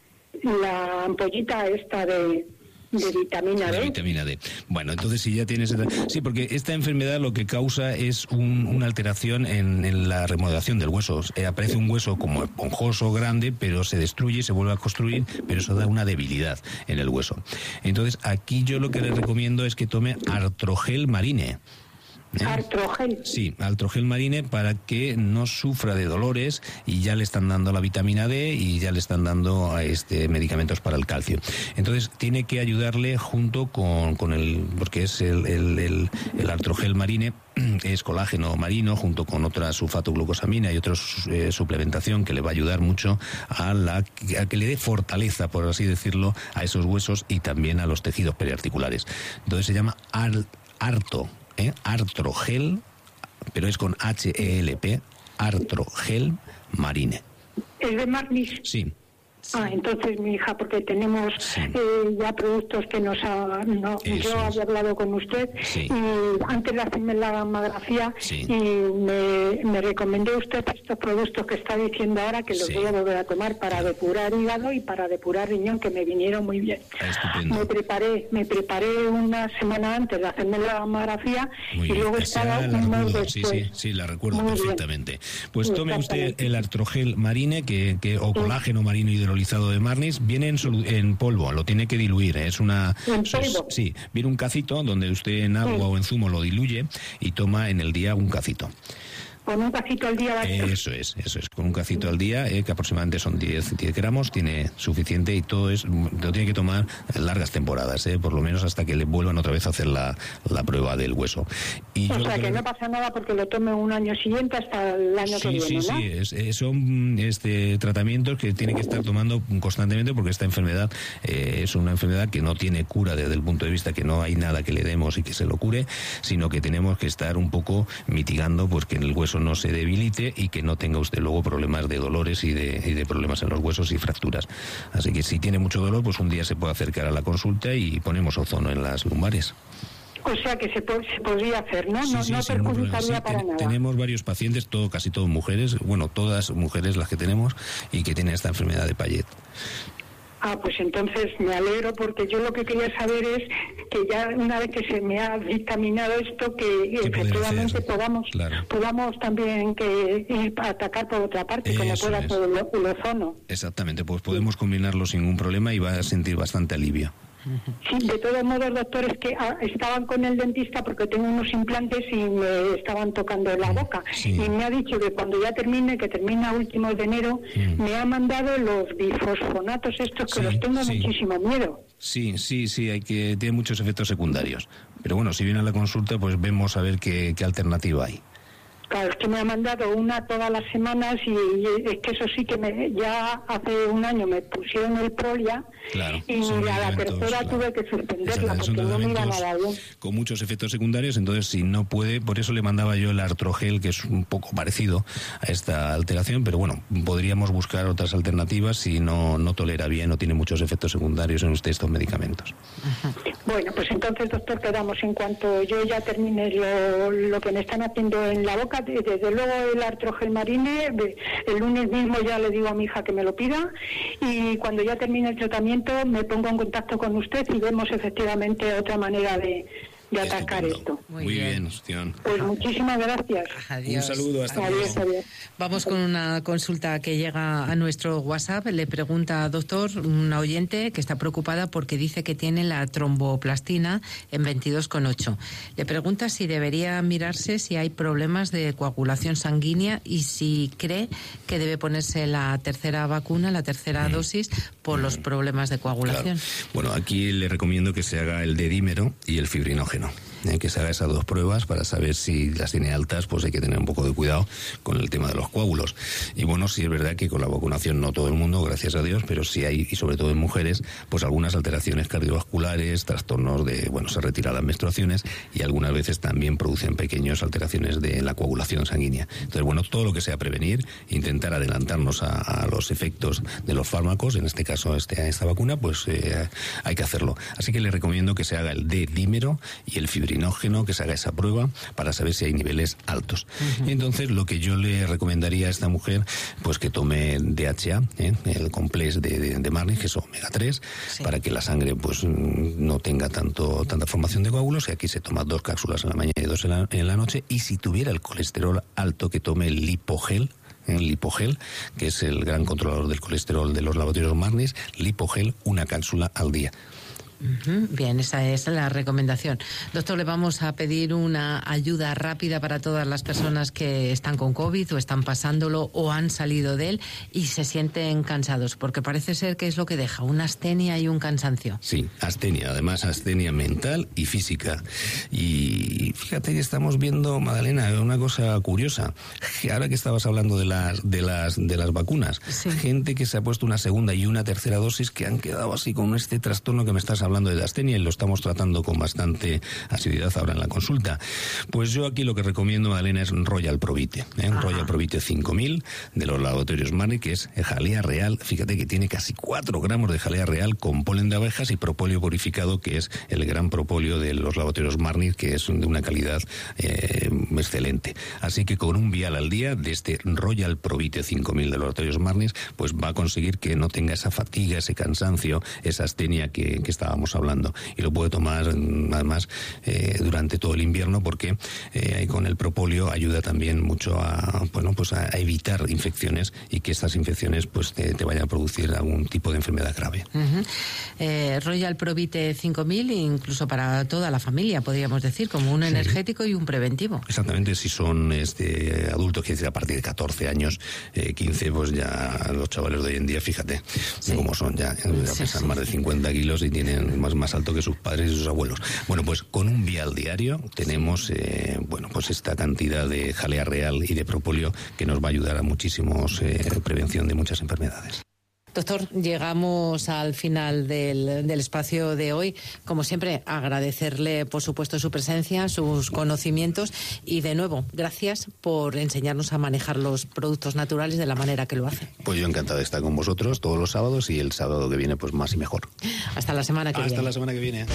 la ampollita esta de... de vitamina D.
De vitamina D. Bueno, entonces si ya tienes... Sí, porque esta enfermedad lo que causa es un, una alteración en, en la remodelación del hueso. Eh, aparece un hueso como esponjoso, grande, pero se destruye, se vuelve a construir, pero eso da una debilidad en el hueso. Entonces, aquí yo lo que le recomiendo es que tome Artrogel Marine. ¿Eh?
Artrogel.
Sí, Artrogel Marine, para que no sufra de dolores, y ya le están dando la vitamina D y ya le están dando este medicamentos para el calcio. Entonces tiene que ayudarle junto con, con el, porque es el, el, el, el Artrogel Marine, es colágeno marino junto con otra sulfatoglucosamina y otra eh, suplementación que le va a ayudar mucho a, la, a que le dé fortaleza, por así decirlo, a esos huesos y también a los tejidos periarticulares. Entonces se llama Ar, Arto. ¿Eh? Artrogel, pero es con H E L P, Artrogel Marine.
¿Es de Marnis?
Sí.
Ah, entonces mi hija, porque tenemos sí. eh, ya productos que nos ha... No, yo había hablado con usted
sí.
y antes de hacerme la gammagrafía
sí.
y me, me recomendó usted estos productos que está diciendo ahora, que los sí. voy a volver a tomar para depurar hígado y para depurar riñón, que me vinieron muy bien.
Estupendo.
Me preparé, me preparé una semana antes de hacerme la gammagrafía y luego estaba un mes después.
Sí, sí, sí, la recuerdo muy perfectamente. Bien. Pues tome usted el Artrogel Marine que, que, o colágeno sí. marino hidrolizado de Marnis, viene en, en polvo, lo tiene que diluir, ¿eh? Es una...
¿En polvo?
Sí, viene un cacito donde usted en agua sí. o en zumo lo diluye y toma en el día un cacito.
Con un cacito al día.
Eso es, eso es, con un cacito al día, eh, que aproximadamente son diez gramos, tiene suficiente y todo es, lo tiene que tomar largas temporadas, eh, por lo menos hasta que le vuelvan otra vez a hacer la, la prueba del hueso. Y
o
yo
sea, que, que no pasa nada porque lo tome un año siguiente hasta el año
sí,
que viene,
sí,
¿no?
Sí, es, es, son este, tratamientos que tiene que estar tomando constantemente porque esta enfermedad eh, es una enfermedad que no tiene cura desde el punto de vista que no hay nada que le demos y que se lo cure, sino que tenemos que estar un poco mitigando pues que el hueso no se debilite y que no tenga usted luego problemas de dolores y de, y de problemas en los huesos y fracturas. Así que si tiene mucho dolor, pues un día se puede acercar a la consulta y ponemos ozono en las lumbares.
O sea que se, se podría hacer, ¿no?
Sí,
no
sí,
no perjudicaría sí, para
ten,
nada.
Tenemos varios pacientes, todo, casi todos mujeres, bueno, todas mujeres las que tenemos y que tienen esta enfermedad de Payet.
Ah, pues entonces me alegro porque yo lo que quería saber es que ya una vez que se me ha dictaminado esto, que efectivamente podamos claro. podamos también que ir a atacar por otra parte, Eso como pueda es. Por el, el ozono.
Exactamente, pues podemos combinarlo sin ningún problema y va a sentir bastante alivio.
Sí, de todos modos, doctores que ah, estaban con el dentista porque tengo unos implantes y me estaban tocando la boca. Sí. Y me ha dicho que cuando ya termine, que termina a últimos de enero, mm. me ha mandado los bifosfonatos estos que sí, los tengo sí. muchísimo miedo.
Sí, sí, sí, hay que tiene muchos efectos secundarios. Pero bueno, si viene a la consulta, pues vemos a ver qué, qué alternativa hay.
Claro, es que me ha mandado una todas las semanas y, y es que eso sí que me, ya hace un año me pusieron el Prolia,
claro,
y a la tercera claro. tuve que suspenderla porque no me iba nada bien.
Con muchos efectos secundarios, entonces si no puede, por eso le mandaba yo el Artrogel, que es un poco parecido a esta alteración, pero bueno, podríamos buscar otras alternativas si no, no tolera bien o tiene muchos efectos secundarios en usted estos medicamentos.
Ajá. Bueno, pues entonces, doctor, quedamos en cuanto yo ya termine lo, lo que me están haciendo en la boca. Desde luego el Artrogel Marine, el lunes mismo ya le digo a mi hija que me lo pida, y cuando ya termine el tratamiento me pongo en contacto con usted y vemos efectivamente otra manera de, de atacar esto.
Muy, Muy bien, Ostión.
Pues muchísimas gracias.
Adiós.
Un saludo, hasta
luego.
Adiós,
adiós.
Vamos con una consulta que llega a nuestro WhatsApp. Le pregunta, doctor, una oyente que está preocupada porque dice que tiene la tromboplastina en veintidós coma ocho. Le pregunta si debería mirarse si hay problemas de coagulación sanguínea y si cree que debe ponerse la tercera vacuna, la tercera mm. dosis, por mm. los problemas de coagulación.
Claro. Bueno, aquí le recomiendo que se haga el dedímero y el fibrinógeno. Eh, que se haga esas dos pruebas para saber si las tiene altas, pues hay que tener un poco de cuidado con el tema de los coágulos. Y bueno, sí es verdad que con la vacunación no todo el mundo, gracias a Dios, pero sí hay, y sobre todo en mujeres, pues algunas alteraciones cardiovasculares, trastornos de, bueno, se retiran las menstruaciones y algunas veces también producen pequeñas alteraciones de la coagulación sanguínea. Entonces, bueno, todo lo que sea prevenir, intentar adelantarnos a, a los efectos de los fármacos, en este caso este, esta vacuna, pues eh, hay que hacerlo. Así que le recomiendo que se haga el D-dímero y el fibrinógeno, que se haga esa prueba para saber si hay niveles altos. Uh-huh. Entonces, lo que yo le recomendaría a esta mujer, pues que tome D H A, ¿eh? el complex de, de, de Marnis, que es omega tres, sí. para que la sangre pues no tenga tanto tanta formación de coágulos, y aquí se toma dos cápsulas en la mañana y dos en la, en la noche, y si tuviera el colesterol alto, que tome el Lipogel, el Lipogel, que es el gran controlador del colesterol de los laboratorios Marnis, Lipogel, una cápsula al día.
Uh-huh. Bien, esa es la recomendación. Doctor, le vamos a pedir una ayuda rápida para todas las personas que están con COVID o están pasándolo o han salido de él y se sienten cansados, porque parece ser que es lo que deja, una astenia y un cansancio.
Sí, astenia, además astenia mental y física. Y fíjate que estamos viendo, Magdalena, una cosa curiosa. Ahora que estabas hablando de las, de las, de las vacunas, sí. gente que se ha puesto una segunda y una tercera dosis que han quedado así con este trastorno que me estás hablando de astenia, y lo estamos tratando con bastante asiduidad ahora en la consulta. Pues yo aquí lo que recomiendo, Magdalena, es Royal Provite, ¿eh? Royal Provite cinco mil de los laboratorios Marnis, que es jalea real. Fíjate que tiene casi cuatro gramos de jalea real con polen de abejas y propóleo purificado, que es el gran propóleo de los laboratorios Marnis, que es de una calidad eh, excelente. Así que con un vial al día de este Royal Provite cinco mil de los laboratorios Marnis, pues va a conseguir que no tenga esa fatiga, ese cansancio, esa astenia que, que estábamos hablando, y lo puede tomar además eh, durante todo el invierno, porque eh, con el propóleo ayuda también mucho a, bueno, pues a, a evitar infecciones y que estas infecciones pues te, te vayan a producir algún tipo de enfermedad grave.
Uh-huh. eh, Royal Provite cinco mil, incluso para toda la familia, podríamos decir, como un energético sí. y un preventivo.
Exactamente, si son este adultos, que a partir de catorce años, eh, quince, pues ya los chavales de hoy en día, fíjate sí. cómo son, ya, ya sí, pesan sí, más sí. de cincuenta kilos y tienen más, más alto que sus padres y sus abuelos. Bueno, pues con un vial diario tenemos eh, bueno, pues esta cantidad de jalea real y de propóleo que nos va a ayudar a muchísimos eh, prevención de muchas enfermedades.
Doctor, llegamos al final del, del espacio de hoy. Como siempre, agradecerle, por supuesto, su presencia, sus conocimientos y, de nuevo, gracias por enseñarnos a manejar los productos naturales de la manera que lo hace.
Pues yo encantado de estar con vosotros todos los sábados, y el sábado que viene, pues más y mejor.
Hasta la semana que
Hasta
viene.
Hasta la semana que viene.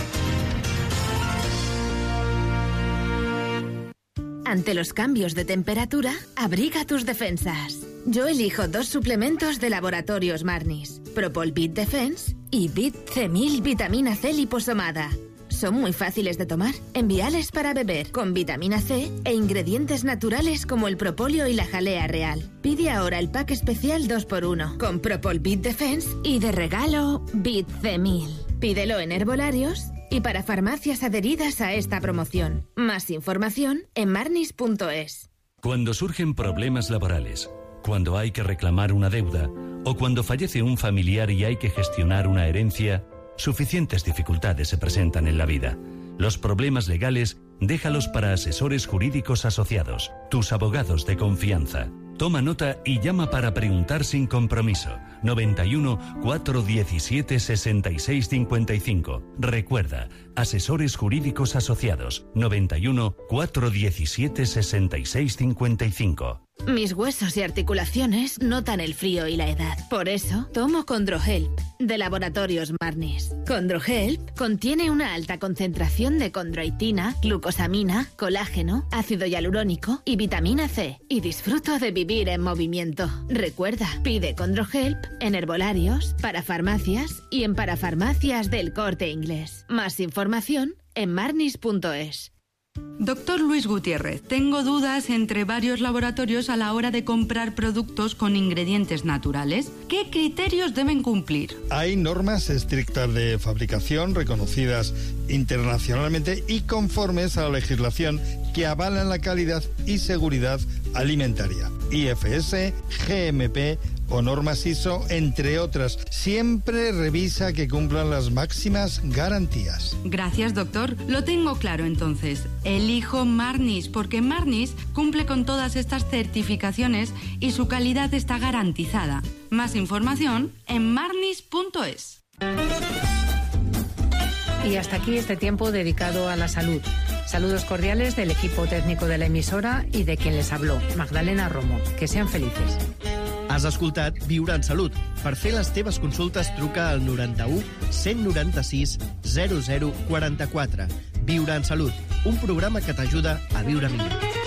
Ante los cambios de temperatura, abriga tus defensas. Yo elijo dos suplementos de Laboratorios Marnis, Propol-Bit Defense y Bit C mil Vitamina C liposomada. Son muy fáciles de tomar, en viales para beber, con vitamina C e ingredientes naturales como el propóleo y la jalea real. Pide ahora el pack especial dos por uno, con Propol-Bit Defense y de regalo Bit C mil. Pídelo en herbolarios y para farmacias adheridas a esta promoción. Más información en marnis punto es.
Cuando surgen problemas laborales, cuando hay que reclamar una deuda o cuando fallece un familiar y hay que gestionar una herencia, suficientes dificultades se presentan en la vida. Los problemas legales, déjalos para Asesores Jurídicos Asociados, tus abogados de confianza. Toma nota y llama para preguntar sin compromiso. noventa y uno, cuatrocientos diecisiete, sesenta y seis cincuenta y cinco. Recuerda, Asesores Jurídicos Asociados. noventa y uno, cuatrocientos diecisiete, sesenta y seis cincuenta y cinco.
Mis huesos y articulaciones notan el frío y la edad. Por eso, tomo Condrohelp, de Laboratorios Marnis. Condrohelp contiene una alta concentración de condroitina, glucosamina, colágeno, ácido hialurónico y vitamina C. Y disfruto de vivir en movimiento. Recuerda, pide Condrohelp en herbolarios, parafarmacias y en parafarmacias del Corte Inglés. Más información en marnis punto es.
Doctor Luis Gutiérrez, tengo dudas entre varios laboratorios a la hora de comprar productos con ingredientes naturales. ¿Qué criterios deben cumplir?
Hay normas estrictas de fabricación reconocidas internacionalmente y conformes a la legislación que avalan la calidad y seguridad alimentaria. I F S, G M P o normas I S O, entre otras. Siempre revisa que cumplan las máximas garantías.
Gracias, doctor. Lo tengo claro entonces. Elijo Marnis porque Marnis cumple con todas estas certificaciones y su calidad está garantizada. Más información en marnis punto es.
Y hasta aquí este tiempo dedicado a la salud. Saludos cordiales del equipo técnico de la emisora y de quien les habló, Magdalena Romo. Que sean felices.
Has escoltat Viure en Salut. Per fer les teves consultes truca al noranta-u, cent noranta-sis, zero zero quaranta-quatre. Viure en Salut, un programa que t'ajuda a viure millor.